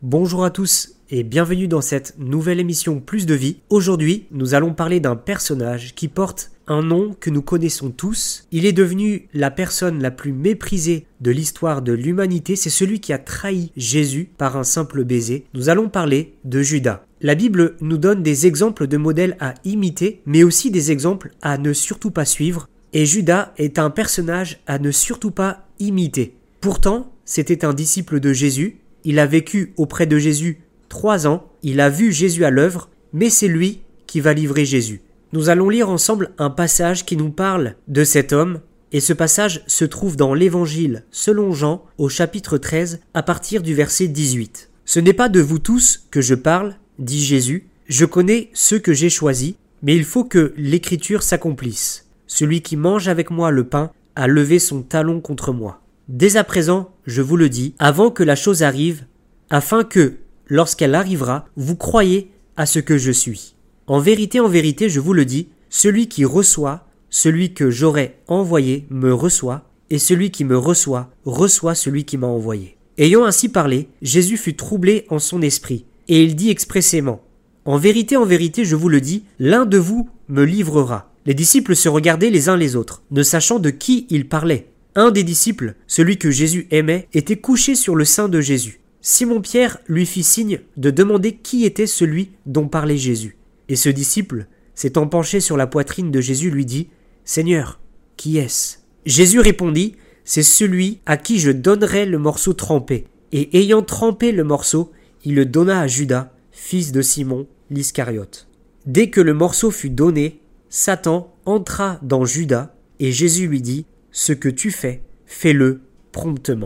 Bonjour à tous et bienvenue dans cette nouvelle émission Plus de vie. Aujourd'hui, nous allons parler d'un personnage qui porte un nom que nous connaissons tous. Il est devenu la personne la plus méprisée de l'histoire de l'humanité. C'est celui qui a trahi Jésus par un simple baiser. Nous allons parler de Judas. La Bible nous donne des exemples de modèles à imiter, mais aussi des exemples à ne surtout pas suivre. Et Judas est un personnage à ne surtout pas imiter. Pourtant, c'était un disciple de Jésus. Il a vécu auprès de Jésus 3 ans, il a vu Jésus à l'œuvre, mais c'est lui qui va livrer Jésus. Nous allons lire ensemble un passage qui nous parle de cet homme, et ce passage se trouve dans l'Évangile selon Jean, au chapitre 13, à partir du verset 18. « Ce n'est pas de vous tous que je parle, dit Jésus, je connais ceux que j'ai choisis, mais il faut que l'Écriture s'accomplisse. Celui qui mange avec moi le pain a levé son talon contre moi. Dès à présent, je vous le dis, avant que la chose arrive, afin que, lorsqu'elle arrivera, vous croyiez à ce que je suis. En vérité, je vous le dis, celui qui reçoit, celui que j'aurai envoyé me reçoit, et celui qui me reçoit, reçoit celui qui m'a envoyé. » Ayant ainsi parlé, Jésus fut troublé en son esprit, et il dit expressément, « En vérité, je vous le dis, l'un de vous me livrera. » Les disciples se regardaient les uns les autres, ne sachant de qui il parlait. Un des disciples, celui que Jésus aimait, était couché sur le sein de Jésus. Simon-Pierre lui fit signe de demander qui était celui dont parlait Jésus. Et ce disciple, s'étant penché sur la poitrine de Jésus, lui dit « Seigneur, qui est-ce » Jésus répondit « C'est celui à qui je donnerai le morceau trempé. » Et ayant trempé le morceau, il le donna à Judas, fils de Simon l'Iscariote. Dès que le morceau fut donné, Satan entra dans Judas, et Jésus lui dit « Ce que tu fais, fais-le promptement. »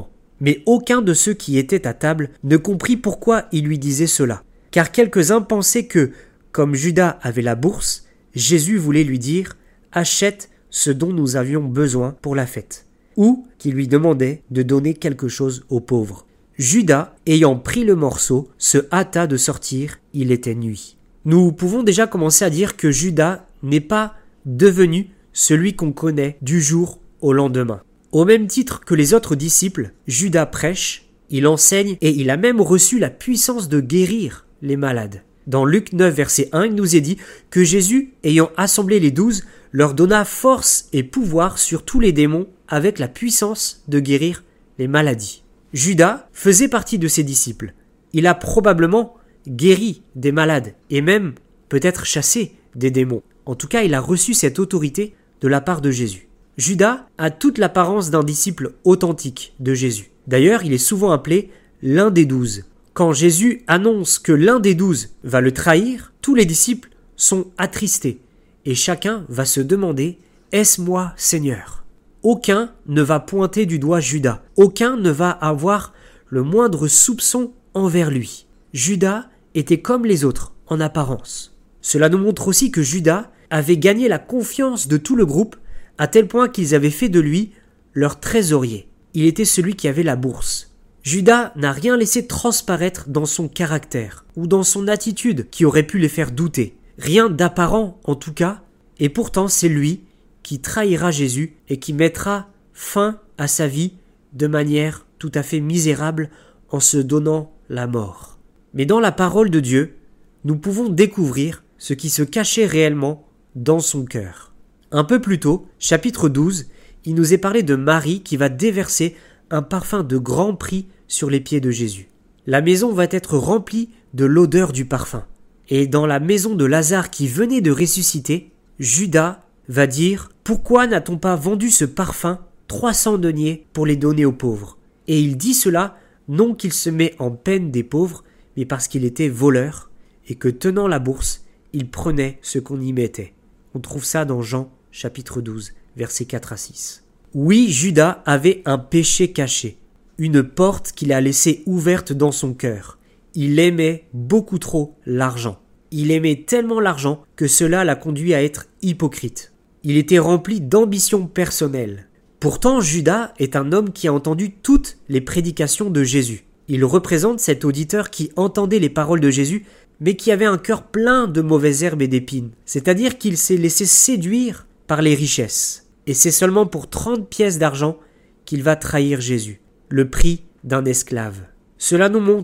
Mais aucun de ceux qui étaient à table ne comprit pourquoi il lui disait cela. Car quelques-uns pensaient que, comme Judas avait la bourse, Jésus voulait lui dire « Achète ce dont nous avions besoin pour la fête. » Ou qu'il lui demandait de donner quelque chose aux pauvres. Judas, ayant pris le morceau, se hâta de sortir, il était nuit. Nous pouvons déjà commencer à dire que Judas n'est pas devenu celui qu'on connaît du jour au lendemain. Au même titre que les autres disciples, Judas prêche, il enseigne et il a même reçu la puissance de guérir les malades. Dans Luc 9, verset 1, il nous est dit que Jésus, ayant assemblé les 12, leur donna force et pouvoir sur tous les démons avec la puissance de guérir les maladies. Judas faisait partie de ses disciples. Il a probablement guéri des malades et même peut-être chassé des démons. En tout cas, il a reçu cette autorité de la part de Jésus. Judas a toute l'apparence d'un disciple authentique de Jésus. D'ailleurs, il est souvent appelé l'un des 12. Quand Jésus annonce que l'un des 12 va le trahir, tous les disciples sont attristés et chacun va se demander « Est-ce moi, Seigneur ?» Aucun ne va pointer du doigt Judas. Aucun ne va avoir le moindre soupçon envers lui. Judas était comme les autres en apparence. Cela nous montre aussi que Judas avait gagné la confiance de tout le groupe à tel point qu'ils avaient fait de lui leur trésorier. Il était celui qui avait la bourse. Judas n'a rien laissé transparaître dans son caractère ou dans son attitude qui aurait pu les faire douter. Rien d'apparent en tout cas, et pourtant c'est lui qui trahira Jésus et qui mettra fin à sa vie de manière tout à fait misérable en se donnant la mort. Mais dans la parole de Dieu, nous pouvons découvrir ce qui se cachait réellement dans son cœur. Un peu plus tôt, chapitre 12, il nous est parlé de Marie qui va déverser un parfum de grand prix sur les pieds de Jésus. La maison va être remplie de l'odeur du parfum. Et dans la maison de Lazare qui venait de ressusciter, Judas va dire « Pourquoi n'a-t-on pas vendu ce parfum 300 deniers pour les donner aux pauvres ?» Et il dit cela non qu'il se met en peine des pauvres, mais parce qu'il était voleur et que tenant la bourse, il prenait ce qu'on y mettait. On trouve ça dans Jean chapitre 12, versets 4 à 6. Oui, Judas avait un péché caché, une porte qu'il a laissée ouverte dans son cœur. Il aimait beaucoup trop l'argent. Il aimait tellement l'argent que cela l'a conduit à être hypocrite. Il était rempli d'ambition personnelle. Pourtant, Judas est un homme qui a entendu toutes les prédications de Jésus. Il représente cet auditeur qui entendait les paroles de Jésus, mais qui avait un cœur plein de mauvaises herbes et d'épines. C'est-à-dire qu'il s'est laissé séduire par les richesses. Et c'est seulement pour 30 pièces d'argent qu'il va trahir Jésus, le prix d'un esclave. Cela nous montre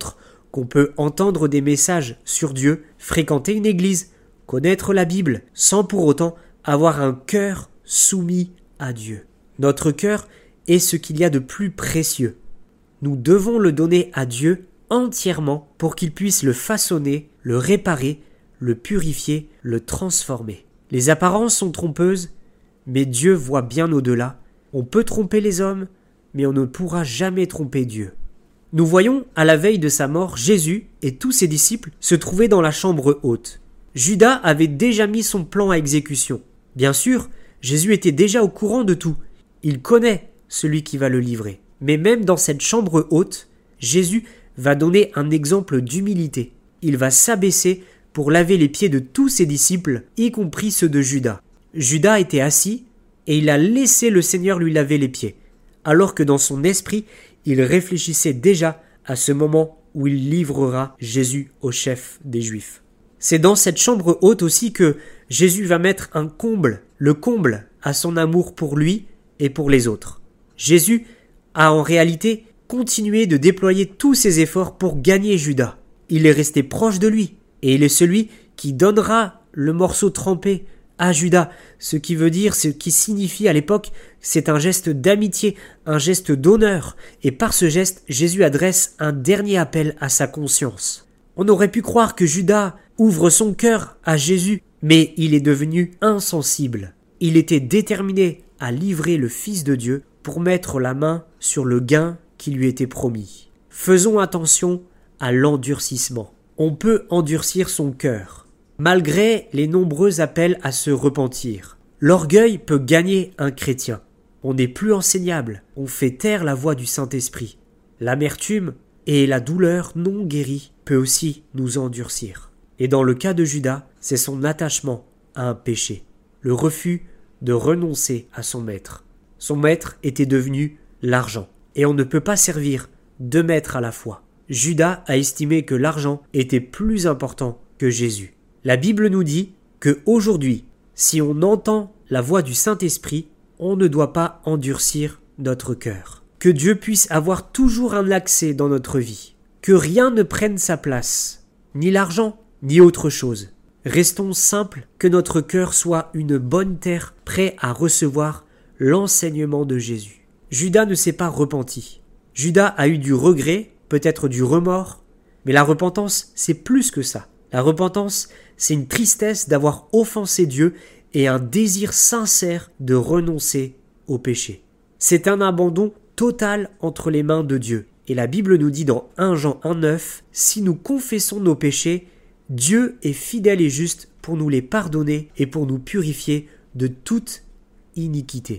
qu'on peut entendre des messages sur Dieu, fréquenter une église, connaître la Bible, sans pour autant avoir un cœur soumis à Dieu. Notre cœur est ce qu'il y a de plus précieux. Nous devons le donner à Dieu entièrement pour qu'il puisse le façonner, le réparer, le purifier, le transformer. Les apparences sont trompeuses, mais Dieu voit bien au-delà. On peut tromper les hommes, mais on ne pourra jamais tromper Dieu. Nous voyons, à la veille de sa mort, Jésus et tous ses disciples se trouvaient dans la chambre haute. Judas avait déjà mis son plan à exécution. Bien sûr, Jésus était déjà au courant de tout. Il connaît celui qui va le livrer. Mais même dans cette chambre haute, Jésus va donner un exemple d'humilité. Il va s'abaisser pour laver les pieds de tous ses disciples, y compris ceux de Judas. Judas était assis et il a laissé le Seigneur lui laver les pieds, alors que dans son esprit, il réfléchissait déjà à ce moment où il livrera Jésus au chef des Juifs. C'est dans cette chambre haute aussi que Jésus va mettre un comble, le comble à son amour pour lui et pour les autres. Jésus a en réalité continué de déployer tous ses efforts pour gagner Judas. Il est resté proche de lui et il est celui qui donnera le morceau trempé à Judas, ce qui signifie à l'époque, c'est un geste d'amitié, un geste d'honneur, et par ce geste, Jésus adresse un dernier appel à sa conscience. On aurait pu croire que Judas ouvre son cœur à Jésus, mais il est devenu insensible. Il était déterminé à livrer le Fils de Dieu pour mettre la main sur le gain qui lui était promis. Faisons attention à l'endurcissement. On peut endurcir son cœur, malgré les nombreux appels à se repentir. L'orgueil peut gagner un chrétien. On n'est plus enseignable, on fait taire la voix du Saint-Esprit. L'amertume et la douleur non guérie peut aussi nous endurcir. Et dans le cas de Judas, c'est son attachement à un péché, le refus de renoncer à son maître. Son maître était devenu l'argent, et on ne peut pas servir deux maîtres à la fois. Judas a estimé que l'argent était plus important que Jésus. La Bible nous dit que aujourd'hui, si on entend la voix du Saint-Esprit, on ne doit pas endurcir notre cœur. Que Dieu puisse avoir toujours un accès dans notre vie. Que rien ne prenne sa place, ni l'argent, ni autre chose. Restons simples, que notre cœur soit une bonne terre, prêt à recevoir l'enseignement de Jésus. Judas ne s'est pas repenti. Judas a eu du regret, peut-être du remords, mais la repentance, c'est plus que ça. La repentance, c'est une tristesse d'avoir offensé Dieu et un désir sincère de renoncer au péché. C'est un abandon total entre les mains de Dieu. Et la Bible nous dit dans 1 Jean 1,9, « Si nous confessons nos péchés, Dieu est fidèle et juste pour nous les pardonner et pour nous purifier de toute iniquité. »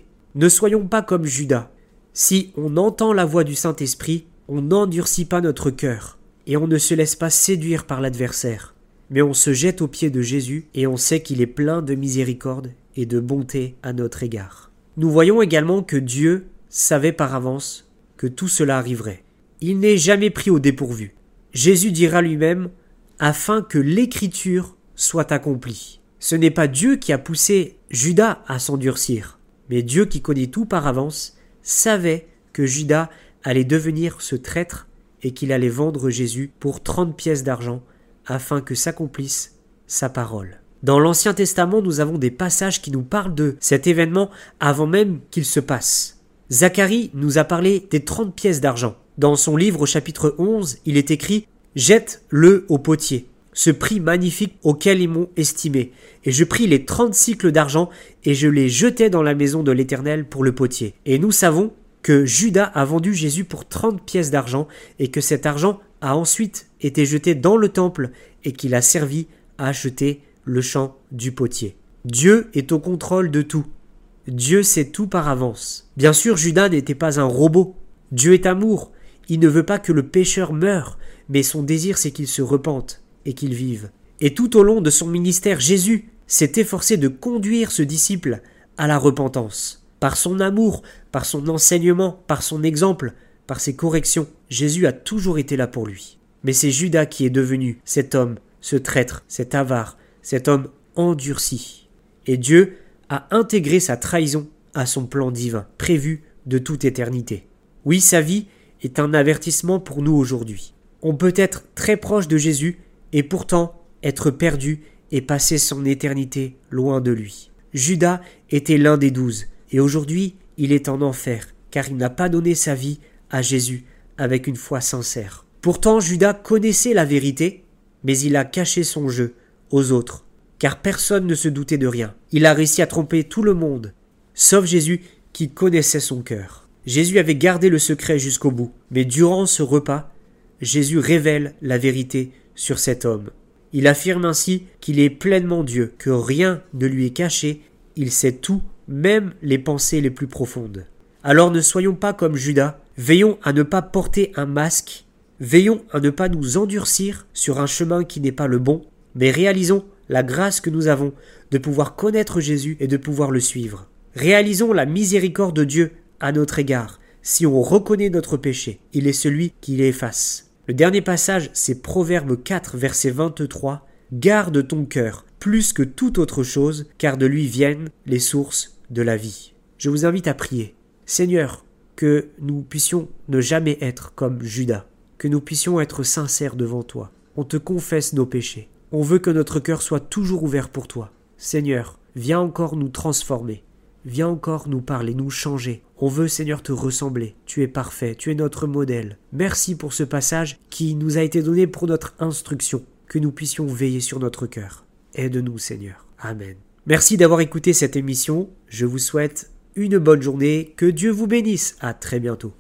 Ne soyons pas comme Judas. Si on entend la voix du Saint-Esprit, on n'endurcit pas notre cœur et on ne se laisse pas séduire par l'adversaire. Mais on se jette aux pieds de Jésus et on sait qu'il est plein de miséricorde et de bonté à notre égard. Nous voyons également que Dieu savait par avance que tout cela arriverait. Il n'est jamais pris au dépourvu. Jésus dira lui-même « afin que l'Écriture soit accomplie ». Ce n'est pas Dieu qui a poussé Judas à s'endurcir, mais Dieu qui connaît tout par avance savait que Judas allait devenir ce traître et qu'il allait vendre Jésus pour 30 pièces d'argent afin que s'accomplisse sa parole. Dans l'Ancien Testament, nous avons des passages qui nous parlent de cet événement avant même qu'il se passe. Zacharie nous a parlé des 30 pièces d'argent. Dans son livre au chapitre 11, il est écrit « Jette-le au potier, ce prix magnifique auquel ils m'ont estimé. Et je pris les 30 cycles d'argent et je les jetai dans la maison de l'Éternel pour le potier. » Et nous savons que Judas a vendu Jésus pour 30 pièces d'argent et que cet argent a ensuite été jeté dans le temple et qu'il a servi à acheter le champ du potier. Dieu est au contrôle de tout. Dieu sait tout par avance. Bien sûr, Judas n'était pas un robot. Dieu est amour. Il ne veut pas que le pécheur meure, mais son désir c'est qu'il se repente et qu'il vive. Et tout au long de son ministère, Jésus s'est efforcé de conduire ce disciple à la repentance. Par son amour, par son enseignement, par son exemple, par ses corrections, Jésus a toujours été là pour lui. Mais c'est Judas qui est devenu cet homme, ce traître, cet avare, cet homme endurci. Et Dieu a intégré sa trahison à son plan divin, prévu de toute éternité. Oui, sa vie est un avertissement pour nous aujourd'hui. On peut être très proche de Jésus et pourtant être perdu et passer son éternité loin de lui. Judas était l'un des 12 et aujourd'hui il est en enfer car il n'a pas donné sa vie à Jésus avec une foi sincère. Pourtant Judas connaissait la vérité, mais il a caché son jeu aux autres, car personne ne se doutait de rien. Il a réussi à tromper tout le monde, sauf Jésus qui connaissait son cœur. Jésus avait gardé le secret jusqu'au bout, mais durant ce repas, Jésus révèle la vérité sur cet homme. Il affirme ainsi qu'il est pleinement Dieu, que rien ne lui est caché, il sait tout, même les pensées les plus profondes. Alors ne soyons pas comme Judas, veillons à ne pas porter un masque, veillons à ne pas nous endurcir sur un chemin qui n'est pas le bon, mais réalisons la grâce que nous avons de pouvoir connaître Jésus et de pouvoir le suivre. Réalisons la miséricorde de Dieu à notre égard. Si on reconnaît notre péché, il est celui qui l'efface. Le dernier passage, c'est Proverbe 4, verset 23. « Garde ton cœur plus que toute autre chose, car de lui viennent les sources de la vie. » Je vous invite à prier. Seigneur, que nous puissions ne jamais être comme Judas, que nous puissions être sincères devant toi. On te confesse nos péchés. On veut que notre cœur soit toujours ouvert pour toi. Seigneur, viens encore nous transformer. Viens encore nous parler, nous changer. On veut, Seigneur, te ressembler. Tu es parfait, tu es notre modèle. Merci pour ce passage qui nous a été donné pour notre instruction, que nous puissions veiller sur notre cœur. Aide-nous, Seigneur. Amen. Merci d'avoir écouté cette émission. Je vous souhaite une bonne journée. Que Dieu vous bénisse. À très bientôt.